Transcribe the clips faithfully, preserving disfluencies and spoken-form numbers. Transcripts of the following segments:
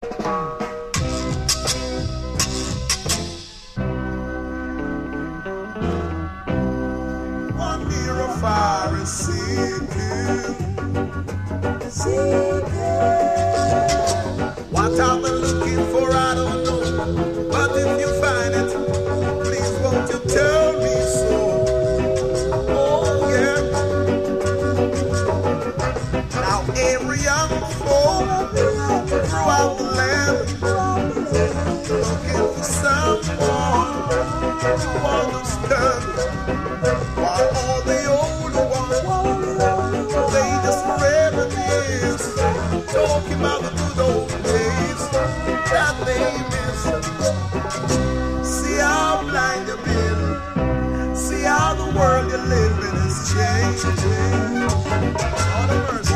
One near a fire is seeking, seeking. What are they looking for? I don't know. But if you find it, please won't you tell me so? Oh yeah. Now every young folk throughout the land looking for someone to understand. While all the older ones, they just reminisce, talking about the good old days that they miss. See how blind you've been, see how the world you live in is changing. All the mercy.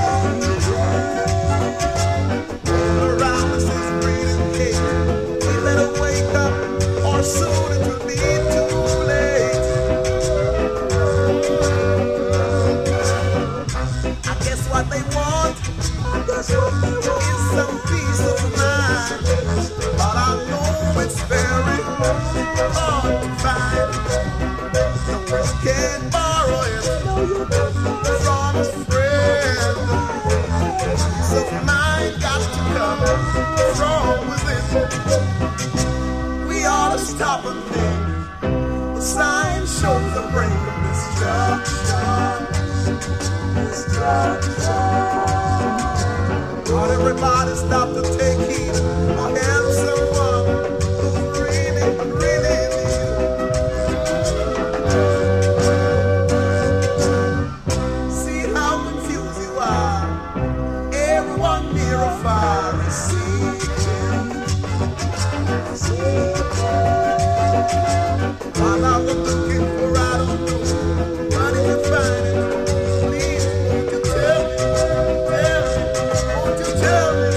All around us is breathing cake. We better wake up, or soon it will be too late. I guess what they want is some peace of mind, but I know it's very hard to find. No one can borrow it from a friend. Peace of mind got to come from within. We ought to stop and think. The sign shows the brink of destruction. Destruction. Not everybody stop to take heed or help someone who's really, really need. See how confused you are. Everyone near a fire is seeking, seeking. While I'm looking for, I don't know. But if you find it, please won't you tell me? Tell me.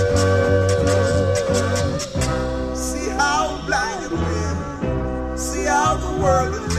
See how blind you've been, see how the world is